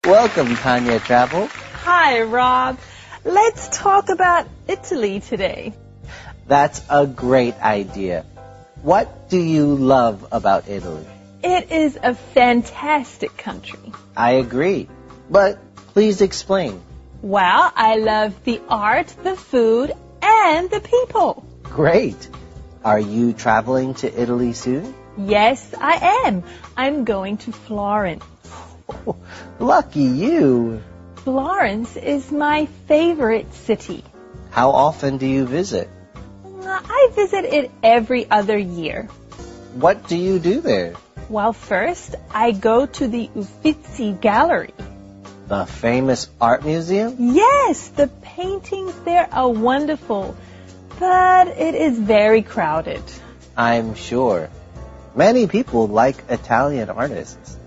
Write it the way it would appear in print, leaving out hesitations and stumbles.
Welcome, Tanya Travel. Hi, Rob. Let's talk about Italy today. That's a great idea. What do you love about Italy? It is a fantastic country. I agree. But please explain. Well, I love the art, the food, and the people. Great. Are you traveling to Italy soon? Yes, I am. I'm going to Florence. Lucky you. Florence is my favorite city. How often do you visit? I visit it every other year. What do you do there? Well, first, I go to the Uffizi Gallery. The famous art museum? Yes, the paintings there are wonderful, but it is very crowded. I'm sure. Many people like Italian artists.